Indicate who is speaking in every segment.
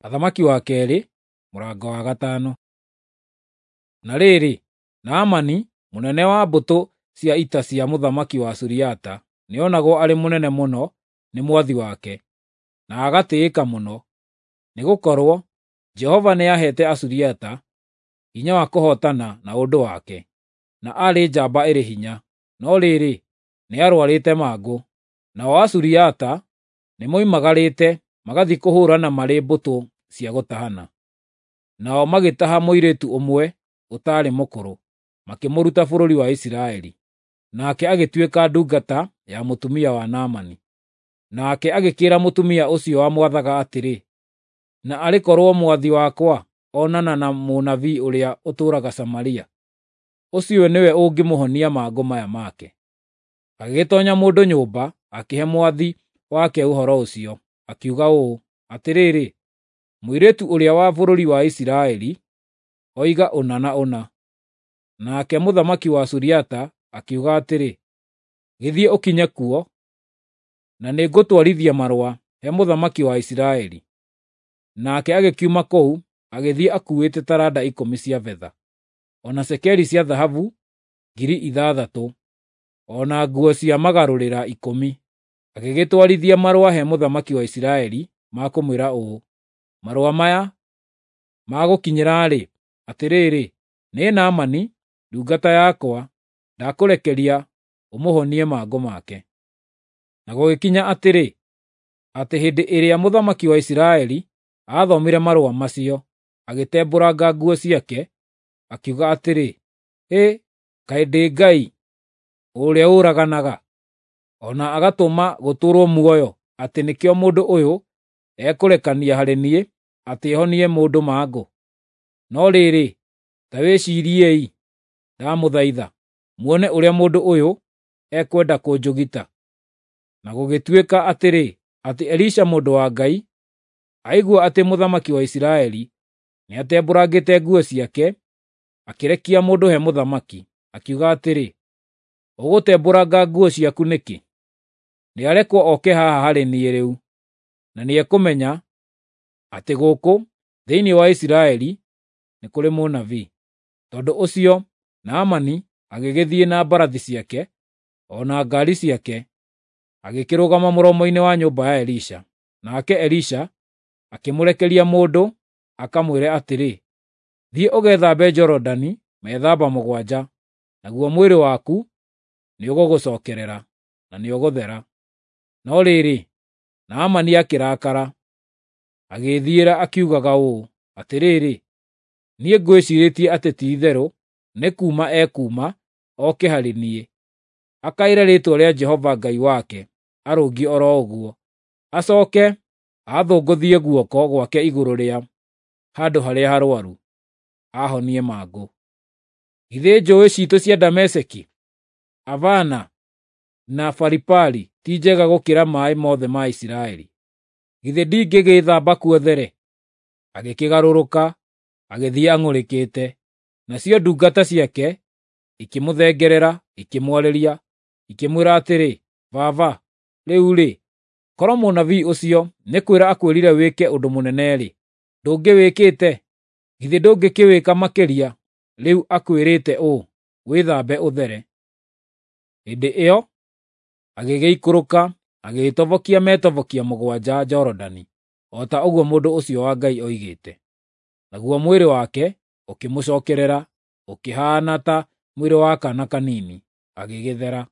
Speaker 1: Athamaki wa kerĩ, mũrango wa gatano. Na rĩrĩ, Naamani, mũnene wa mbũtũ cia ita cia mũthamaki wa Suriata, nĩonagwo arĩ mũnene mũno nĩ mwathi wake, na agatĩĩka mũno, nĩgũkorwo Jehova nĩaheete Asuriata hinya wa kũhootana na ũndũ wake, na arĩ njamba ĩrĩ hinya. No rĩrĩ, nĩarũarĩte mangũ, nao Asuriata nĩmoimagarĩte magathiĩ kũhũũrana marĩ mbũtũ cia gũtahana. Nao magĩtaha mũirĩtu ũmwe ũtaarĩ mũkũrũ, makĩmũruta bũrũri wa Isiraeli. Nake agĩtuĩka ndungata ya mũtumia wa Naamani. Nake agĩkĩĩra mũtumia ũcio wamwathaga atĩrĩ, na arĩ korwo mwathi wakwa onana na mũnabii ũrĩa ũtũũraga Samaria, ũcio nĩwe ũngĩmũhonia mangũ maya make. Agĩgĩtoonya mũndũ nyũmba, akĩhe mwathi wake ũhoro ũcio, akiuga ũũ, atĩrĩrĩ, mũirĩtu ũrĩa wa bũrũri wa Isiraeli oiga ũna na ũna. Nake mũthamaki wa Suriata akiuga atĩrĩ, gĩthiĩ ũkinye kuo, na nĩngũtwarithia marũa he mũthamaki wa Isiraeli. Nake agĩkiuma kũu, agĩthiĩ akuuĩte taranda 10 cia betha, ona cekeri cia thahabu 6,000, ona nguo cia magarũrĩra 10. Agĩgĩtwarithia marũa he mũthamaki wa Isiraeli ma kũmwĩra ũũ, marũa maya magũkinyĩra-rĩ, atĩrĩrĩ, nĩ Naamani, ndungata yakwa, ndakũrekeria ũmũhonie mangũ make. Na gũgĩkinya atĩ hĩndĩ ĩrĩa mũthamaki wa Isiraeli aathomire marũa macio, agĩtembũranga nguo ciake, akiuga atĩrĩ, kaĩ ndĩ Ngai ũrĩa ũraganaga, ona agatũma gũtũũrwo muoyo, atĩ nĩkĩo mũndũ ũyũ ekũrekania harĩ niĩ atĩ ehonie mũndũ mangũ? No rĩrĩ, ta wĩciiriei, ndamũthaitha, muone ũrĩa mũndũ ũyũ ekwenda kũnjũgita. Na gũgĩtuĩka atĩ Elisha mũndũ wa Ngai aigua atĩ mũthamaki wa Isiraeli nĩatembũrangĩte nguo ciake, akĩrekia mũndũ he mũthamaki, akiuga atĩrĩ, ũgũtembũranga nguo ciaku nĩkĩ? Nĩarekwo oke haha harĩ niĩ rĩu, na nĩekũmenya atĩ gũkũ thĩinĩ wa Isiraeli nĩ kũrĩ mũnabii. Tondũ ũcio Naamani agĩgĩthiĩ na mbarathi ciake, ona ngaari ciake, agĩkĩrũgama mũromo-inĩ wa nyũmba ya Elisha. Nake Elisha akĩmũrekeria mũndũ, akamwĩre atĩrĩ, thiĩ ũgethambe Jorodani methamba 7, naguo mwĩrĩ waku nĩũgũgũcokerera, na nĩũgũthera. No rĩrĩ, Naamani akĩrakara, agĩĩthiĩra akiugaga ũũ, atĩrĩrĩ, niĩ ngwĩciirĩtie atĩ ti-itherũ nĩ kuuma ekuuma oke harĩ niĩ, akaĩre rĩĩtwa rĩa Jehova Ngai wake arũngiĩ oro ũguo, acooke athũngũthie guoko gwake igũrũ rĩa handũ harĩa harũaru, ahonie mangũ. Githĩ njũũĩ ciitũ cia Dameski, Avana na Faripari ti njega gũkĩra maaĩ mothe ma Isiraeli? Githĩ ndingĩgĩĩthamba kuo there? Agĩkĩgarũrũka, agĩthiĩ ang'ũrĩkĩte. Nacio ndungata ciake ikĩmũthengerera, ikĩmwarĩria, ikĩmwĩra atĩrĩ, baba, rĩu-rĩ, korwo mũnabii ũcio nĩ kwĩra akwĩrire wĩke ũndũ mũnene-rĩ, ndũngĩwĩkĩte? Githĩ ndũngĩkĩwĩka makĩria, rĩu akwĩrĩte ũũ, wĩthambe ũthere? Hĩndĩ ĩyo agĩgĩikũrũka, agĩĩtobokia metobokia 7 Jorodani, o ta ũguo mũndũ ũcio wa Ngai oigĩte. Naguo mwĩrĩ wake ũkĩmũcokerera, ũkĩhaana ta mwĩrĩ wa kaana kanini, agĩgĩthera.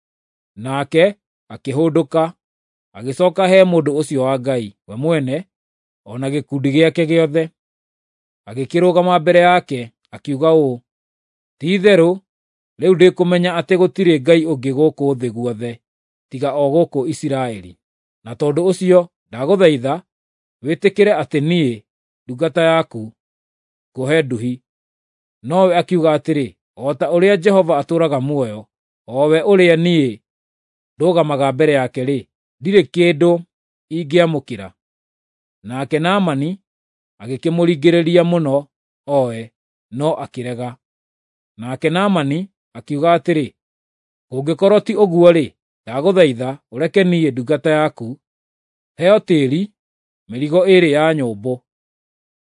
Speaker 1: Nake akĩhũndũka, agĩcooka he mũndũ ũcio wa Ngai we mwene, ona gĩkundi gĩake gĩothe. Agĩkĩrũgama mbere yake, akiuga ũũ, ti-itherũ, rĩu ndĩkũmenya atĩ gũtirĩ Ngai ũngĩ gũkũ thĩ guothe, tiga o gũkũ Isiraeli. Na tondũ ũcio, ndagũthaitha, wĩtĩkĩre atĩ niĩ, ndungata yaku, ngũhe nduhi. Nowe akiuga atĩrĩ, o ta ũrĩa Jehova atũũraga muoyo, o we ũrĩa niĩ ndũgamaga mbere yake-rĩ, ndirĩ kĩndũ ingĩamũkĩra. Nake Naamani agĩkĩmũringĩrĩria mũno oe, no akĩrega. Nake Naamani akiuga atĩrĩ, kũngĩkorwo ti ũguo-rĩ, ndagũthaitha ũreke niĩ ndungata yaku heo tĩĩri mĩrigo 2 ya nyũmbũ,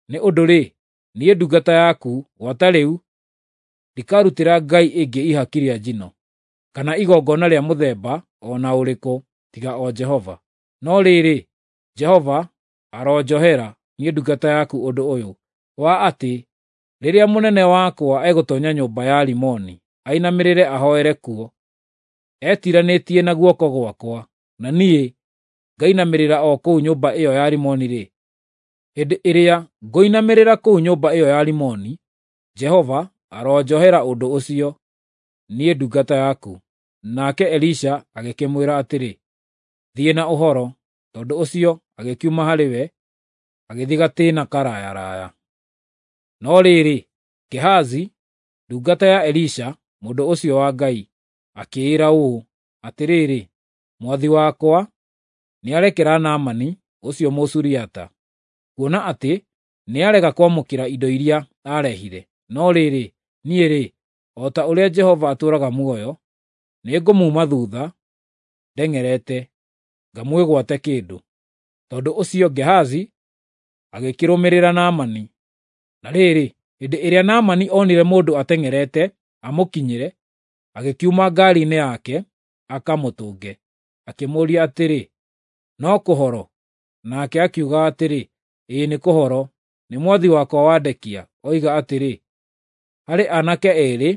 Speaker 1: nĩ ũndũ-rĩ, niĩ ndungata yaku gwata rĩu ndikarutĩra Ngai ĩngĩ ihaki rĩa njino, kana igongona rĩa mũthemba o na ũrĩkũ tiga o Jehova. No rĩrĩ, Jehova aronjohera niĩ ndungata yaku ũndũ ũyũ wa atĩ rĩrĩa mũnene wakwa egũtoonya nyũmba ya Rimoni ainamĩrĩre ahoere kuo, etiranĩtie na guoko gwakwa, na niĩ ngainamĩrĩra o kũu nyũmba ĩyo ya Rimoni-rĩ, hĩndĩ ĩrĩa ngũinamĩrĩra kũu nyũmba ĩyo ya Rimoni, Jehova aronjohera ũndũ ũcio niĩ ndungata yaku. Nake Elisha agĩkĩmwĩra atĩrĩ, thiĩ na ũhoro. Tondũ ũcio agĩkiuma harĩ we, agĩthiĩ gatĩĩna karaya. No rĩrĩ, Gehazi, ndungata ya Elisha, mũndũ ũcio wa Ngai, akĩĩra ũũ atĩrĩrĩ, mwathi wakwa nĩarekera Naamani ũcio Mũsuriata, kuona atĩ nĩarega kwamũkĩra indo iria arehire. No rĩrĩ, niĩ-rĩ, o ta ũrĩa Jehova atũũraga muoyo, nĩngũmuuma thuutha ndeng'erete, ngamwĩgwate kĩndũ. Tondũ ũcio Gehazi agĩkĩrũmĩrĩra Naamani. Na rĩrĩ, hĩndĩ ĩrĩa Naamani onire mũndũ ateng'erete amũkinyĩre, agĩkiuma ngaari-inĩ yake akamũtũnge. Akĩmũũria atĩrĩ, no kũhoro? Nake akiuga atĩrĩ, ĩĩ nĩ kũhoro, nĩ mwathi wakwa wandekia, oiga atĩrĩ, harĩ aanake eerĩ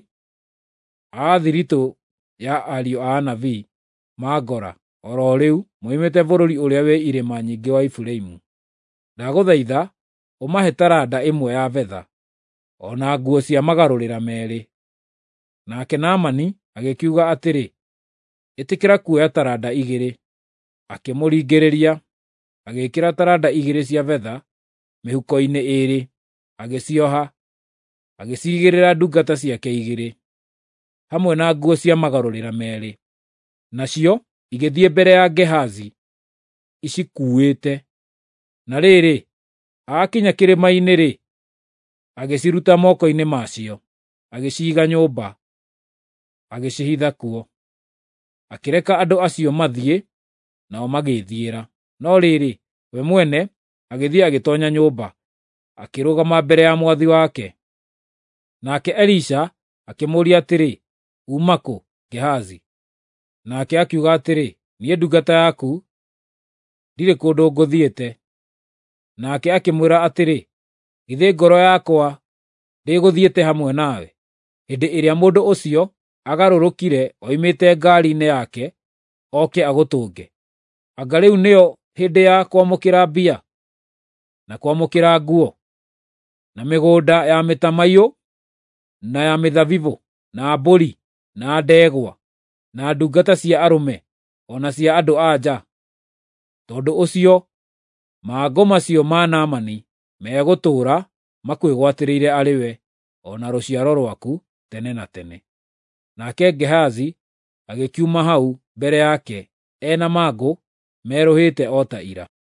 Speaker 1: a thiritũ ya ariũ a anabii mangora o ro rĩu moimĩte bũrũri ũrĩa wĩ irĩma nyingĩ wa Efiraimu. Ndagũthaitha ũmahe taranda ĩmwe ya betha, o na nguo cia magarũrĩra meerĩ. Nake Naamani agĩkiuga atĩrĩ, ĩtĩkĩra kuoya taranda igĩrĩ. Akĩmũringĩrĩria, agĩĩkĩra taranda igĩrĩ cia betha mĩhuko-inĩ ĩĩrĩ, agĩcioha, agĩciigĩrĩra ndungata ciake igĩrĩ, hamwe na nguo cia magarũrĩra meerĩ. Nacio igĩthiĩ mbere ya Gehazi icikuuĩte. Na rĩrĩ, aakinya kĩrĩma-inĩ-rĩ, agĩciruta moko-inĩ macio, agĩciiga nyũmba, agĩcihitha kuo. Akĩreka andũ acio mathiĩ, nao magĩĩthiĩra. No rĩrĩ, we mwene agĩthiĩ agĩtoonya nyũmba, akĩrũgama mbere ya mwathi wake. Nake Elisha akĩmũũria atĩrĩ, uma kũ, Gehazi? Nake akiuga atĩrĩ, niĩ ndungata yaku ndirĩ kũndũ ngũthiĩte. Nake akĩmwĩra atĩrĩ, githĩ ngoro yakwa ndĩgũthiĩte hamwe nawe? Hĩndĩ ĩrĩa mũndũ ũcio agarũrũkire oimĩte ngaari-inĩ yake oke agũtũnge. Anga rĩu nĩyo hĩndĩ ya kwamũkĩra mbia, na kwamũkĩra nguo, na mĩgũnda ya mĩtamaiyũ, na ya mĩthabibũ, na mbũri, na ndegwa, na ndungata cia arũme, o na cia andũ-a-nja? Tondũ ũcio, mangũ macio ma Naamani megũtũũra makwĩgwatĩrĩire arĩ we, o na rũciaro rwaku tene na tene. Nake Gehazi agĩkiuma hau mbere yake ena mangũ merũhĩte o ta ira.